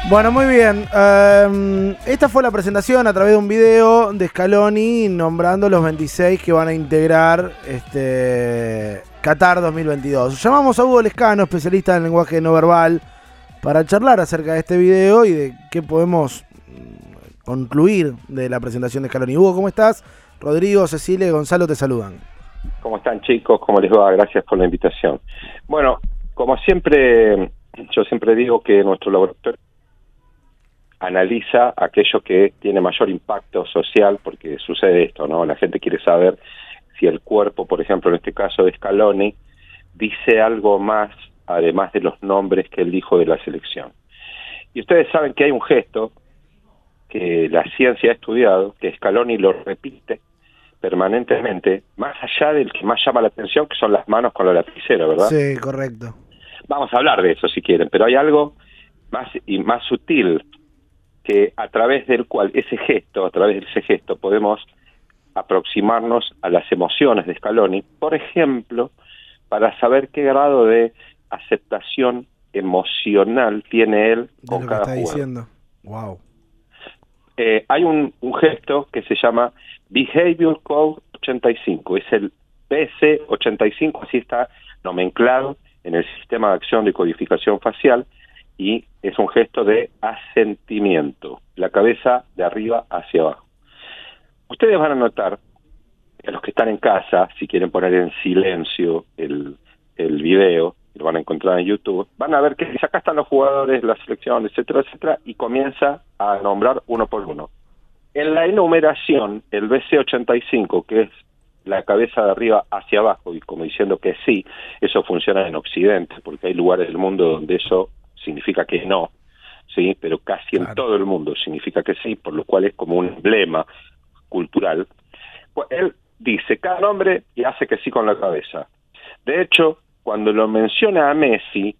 Bueno, muy bien. Esta fue la presentación a través de un video de Scaloni nombrando los 26 que van a integrar Qatar 2022. Llamamos a Hugo Lescano, especialista en lenguaje no verbal, para charlar acerca de este video y de qué podemos concluir de la presentación de Scaloni. Hugo, ¿cómo estás? Rodrigo, Cecilia y Gonzalo te saludan. ¿Cómo están, chicos? ¿Cómo les va? Gracias por la invitación. Bueno, como siempre, yo siempre digo que nuestro laboratorio analiza aquello que tiene mayor impacto social, porque sucede esto, ¿no? La gente quiere saber si el cuerpo, por ejemplo, en este caso de Scaloni, dice algo más, además de los nombres que él dijo de la selección. Y ustedes saben que hay un gesto que la ciencia ha estudiado, que Scaloni lo repite permanentemente, más allá del que más llama la atención, que son las manos con la lapicera, ¿verdad? Sí, correcto. Vamos a hablar de eso si quieren, pero hay algo más y más sutil que a través del cual a través de ese gesto podemos aproximarnos a las emociones de Scaloni, por ejemplo, para saber qué grado de aceptación emocional tiene él con cada jugador. Diciendo. Wow. Hay un gesto que se llama Behavior Code 85, es el BC85, así está nomenclado en el sistema de acción de codificación facial, y es un gesto de asentimiento, la cabeza de arriba hacia abajo. Ustedes van a notar, a los que están en casa, si quieren poner en silencio el video, lo van a encontrar en YouTube, van a ver que acá están los jugadores, la selección, etcétera, etcétera, y comienza a nombrar uno por uno. En la enumeración, el BC85, que es la cabeza de arriba hacia abajo, y como diciendo que sí, eso funciona en Occidente, porque hay lugares del mundo donde eso significa que no, sí, pero casi en todo el mundo significa que sí, por lo cual es como un emblema cultural. Pues él dice cada nombre y hace que sí con la cabeza. De hecho, cuando lo menciona a Messi,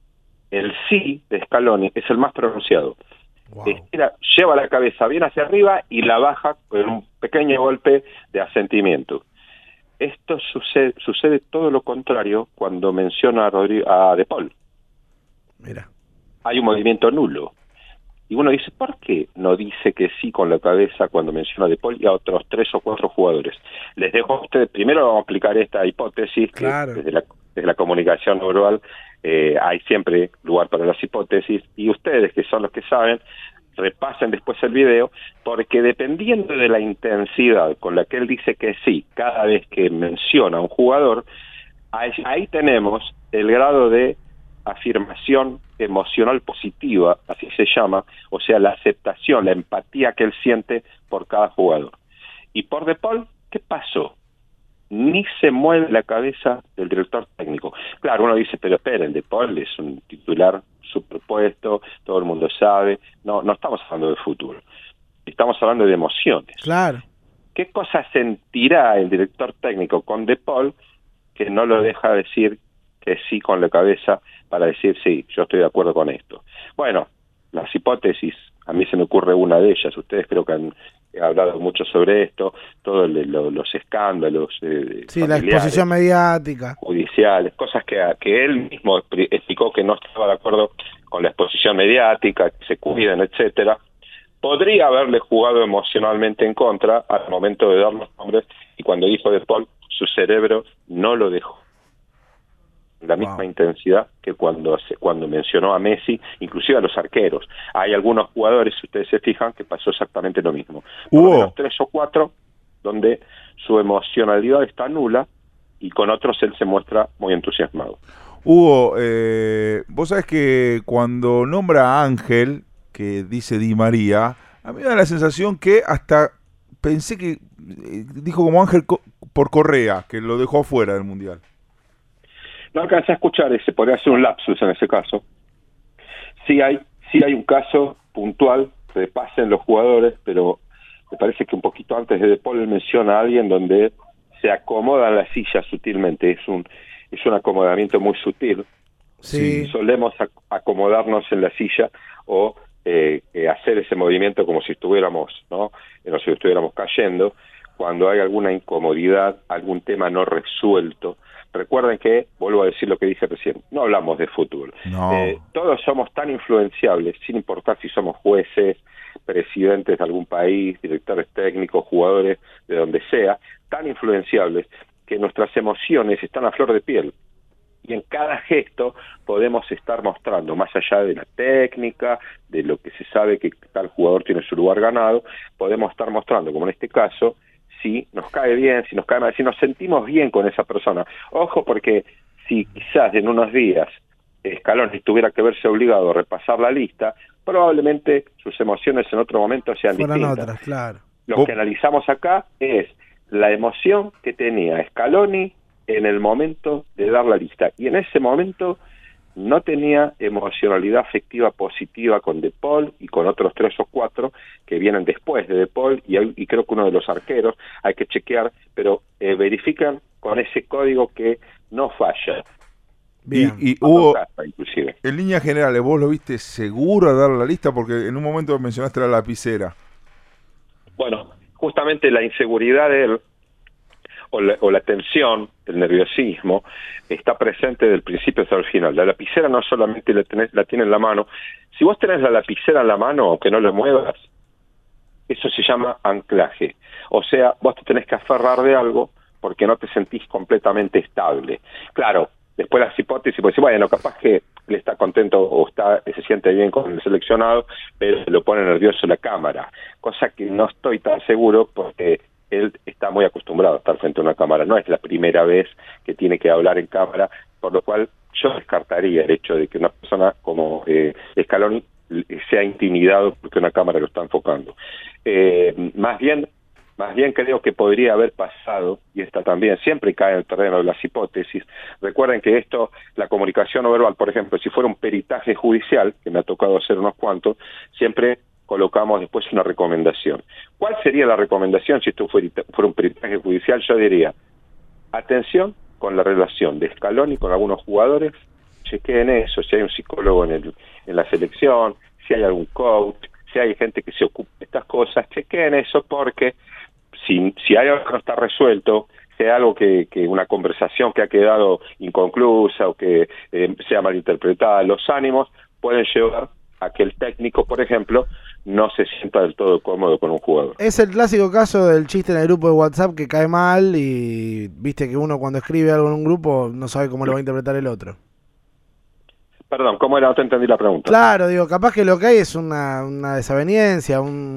el sí de Scaloni es el más pronunciado. Wow. Lleva la cabeza bien hacia arriba y la baja con un pequeño golpe de asentimiento. Esto sucede todo lo contrario cuando menciona a De Paul. Mira. Hay un movimiento nulo. Y uno dice, ¿por qué no dice que sí con la cabeza cuando menciona a De Paul y a otros 3 o 4 jugadores? Les dejo a ustedes, primero vamos a aplicar esta hipótesis, claro, que desde la comunicación no verbal hay siempre lugar para las hipótesis, y ustedes, que son los que saben, repasen después el video, porque dependiendo de la intensidad con la que él dice que sí cada vez que menciona a un jugador, ahí tenemos el grado de afirmación emocional positiva, así se llama, o sea, la aceptación, la empatía que él siente por cada jugador. Y por De Paul, ¿qué pasó? Ni se mueve la cabeza del director técnico. Claro, uno dice, pero esperen, De Paul es un titular superpuesto, todo el mundo sabe. No estamos hablando de fútbol, estamos hablando de emociones. Claro. ¿Qué cosa sentirá el director técnico con De Paul que no lo deja decir que sí con la cabeza para decir, sí, yo estoy de acuerdo con esto? Bueno, las hipótesis, a mí se me ocurre una de ellas, ustedes creo que han hablado mucho sobre esto, todos los escándalos sí, la exposición mediática, judiciales, cosas que él mismo explicó que no estaba de acuerdo con la exposición mediática, que se cuidan, etcétera. Podría haberle jugado emocionalmente en contra al momento de dar los nombres, y cuando dijo De Paul, su cerebro no lo dejó la misma intensidad que cuando mencionó a Messi, inclusive a los arqueros. Hay algunos jugadores, si ustedes se fijan, que pasó exactamente lo mismo. Por lo menos 3 o 4 donde su emocionalidad está nula, y con otros él se muestra muy entusiasmado. Hugo, vos sabés que cuando nombra a Ángel, que dice Di María, a mí me da la sensación que hasta pensé que dijo como Ángel por Correa, que lo dejó afuera del Mundial. No alcancé a escuchar ese, podría ser un lapsus en ese caso. Sí hay un caso puntual, repasen los jugadores, pero me parece que un poquito antes de Paul menciona a alguien donde se acomoda en la silla sutilmente, es un acomodamiento muy sutil. Sí. Solemos acomodarnos en la silla o hacer ese movimiento como si estuviéramos, ¿no? Como si estuviéramos cayendo, cuando hay alguna incomodidad, algún tema no resuelto. Recuerden que, vuelvo a decir lo que dije recién, no hablamos de fútbol. No. Todos somos tan influenciables, sin importar si somos jueces, presidentes de algún país, directores técnicos, jugadores, de donde sea, tan influenciables que nuestras emociones están a flor de piel. Y en cada gesto podemos estar mostrando, más allá de la técnica, de lo que se sabe que tal jugador tiene su lugar ganado, podemos estar mostrando, como en este caso, si nos cae bien, si nos cae mal, si nos sentimos bien con esa persona. Ojo, porque si quizás en unos días Scaloni tuviera que verse obligado a repasar la lista, probablemente sus emociones en otro momento sean Fueran distintas. otras, claro. Lo que analizamos acá es la emoción que tenía Scaloni en el momento de dar la lista, y en ese momento no tenía emocionalidad afectiva positiva con De Paul y con otros 3 o 4 que vienen después de De Paul, y creo que uno de los arqueros, hay que chequear, pero verifican con ese código que no falla. Bien. Y Hugo, inclusive. en líneas generales, ¿vos lo viste seguro a dar la lista? Porque en un momento mencionaste la lapicera. Bueno, justamente la inseguridad de él, o la tensión, el nerviosismo, está presente desde el principio hasta el final. La lapicera no solamente la tiene en la mano. Si vos tenés la lapicera en la mano, aunque no la muevas, eso se llama anclaje. O sea, vos te tenés que aferrar de algo porque no te sentís completamente estable. Claro, después las hipótesis, pues bueno, capaz que él está contento o se siente bien con el seleccionado, pero lo pone nervioso la cámara, cosa que no estoy tan seguro porque él está muy acostumbrado a estar frente a una cámara, no es la primera vez que tiene que hablar en cámara, por lo cual yo descartaría el hecho de que una persona como Scaloni sea intimidado porque una cámara lo está enfocando. Más bien creo que podría haber pasado, y esta también siempre cae en el terreno de las hipótesis. Recuerden que esto, la comunicación no verbal, por ejemplo, si fuera un peritaje judicial, que me ha tocado hacer unos cuantos, siempre colocamos después una recomendación. ¿Cuál sería la recomendación si esto fuera un peritaje judicial? Yo diría, atención con la relación de Scaloni con algunos jugadores, chequeen eso, si hay un psicólogo en la selección, si hay algún coach, si hay gente que se ocupa de estas cosas, chequeen eso, porque si hay algo que no está resuelto, si hay algo que una conversación que ha quedado inconclusa o que sea malinterpretada, los ánimos pueden llevar a que el técnico, por ejemplo, no se sienta del todo cómodo con un jugador. Es el clásico caso del chiste en el grupo de WhatsApp que cae mal y viste que uno cuando escribe algo en un grupo no sabe cómo lo va a interpretar el otro. Perdón, ¿cómo era? No te entendí la pregunta. Claro, digo, capaz que lo que hay es una desaveniencia,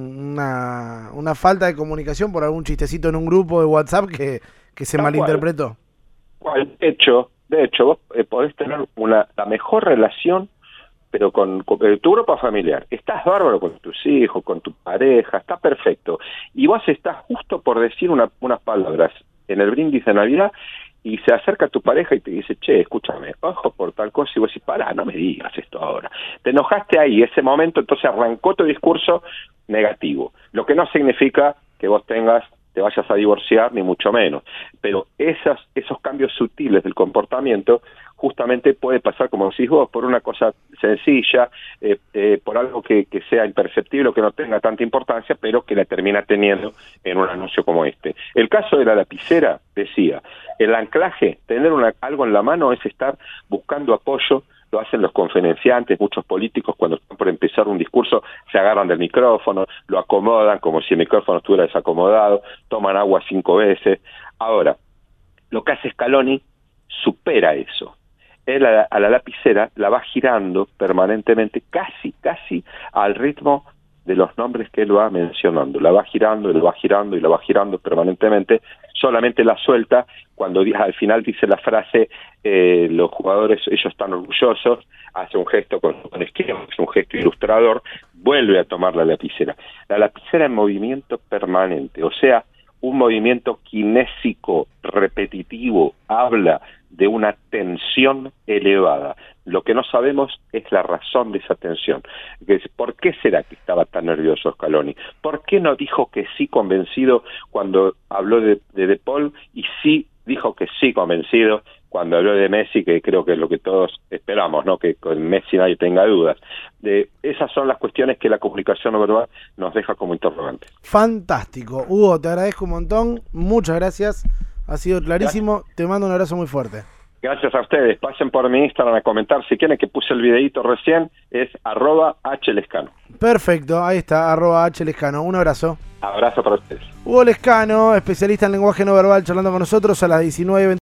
una falta de comunicación por algún chistecito en un grupo de WhatsApp que se malinterpretó. De hecho, vos podés tener la mejor relación, pero con tu grupo familiar. Estás bárbaro con tus hijos, con tu pareja, está perfecto. Y vos estás justo por decir unas palabras en el brindis de Navidad, y se acerca a tu pareja y te dice, che, escúchame, ojo por tal cosa, y vos decís, pará, no me digas esto ahora. Te enojaste ahí, ese momento, entonces arrancó tu discurso negativo, lo que no significa que vos te vayas a divorciar, ni mucho menos, pero esos cambios sutiles del comportamiento justamente puede pasar, como decís vos, por una cosa sencilla, por algo que sea imperceptible o que no tenga tanta importancia, pero que la termina teniendo en un anuncio como este. El caso de la lapicera, decía, el anclaje, tener algo en la mano es estar buscando apoyo. Lo hacen los conferenciantes, muchos políticos cuando están por empezar un discurso se agarran del micrófono, lo acomodan como si el micrófono estuviera desacomodado, toman agua 5 veces. Ahora, lo que hace Scaloni supera eso. Él a la lapicera la va girando permanentemente, casi al ritmo de los nombres que él va mencionando. La va girando, y la va girando, y la va girando permanentemente. Solamente la suelta cuando al final dice la frase, los jugadores, ellos están orgullosos, hace un gesto con izquierda, es un gesto ilustrador, vuelve a tomar la lapicera. La lapicera en movimiento permanente, o sea, un movimiento kinésico, repetitivo, habla de una tensión elevada. Lo que no sabemos es la razón de esa tensión. ¿Por qué será que estaba tan nervioso Scaloni? ¿Por qué no dijo que sí convencido cuando habló de Paul y sí dijo que sí convencido cuando habló de Messi, que creo que es lo que todos esperamos, ¿no? Que con Messi nadie tenga dudas. Esas son las cuestiones que la comunicación no verbal nos deja como interrogantes. Fantástico. Hugo, te agradezco un montón. Muchas gracias. Ha sido clarísimo. Gracias. Te mando un abrazo muy fuerte. Gracias a ustedes. Pasen por mi Instagram a comentar si quieren, que puse el videito recién. Es @HLescano. Perfecto. Ahí está, @HLescano. Un abrazo. Abrazo para ustedes. Hugo Lescano, especialista en lenguaje no verbal, charlando con nosotros a las 19:20.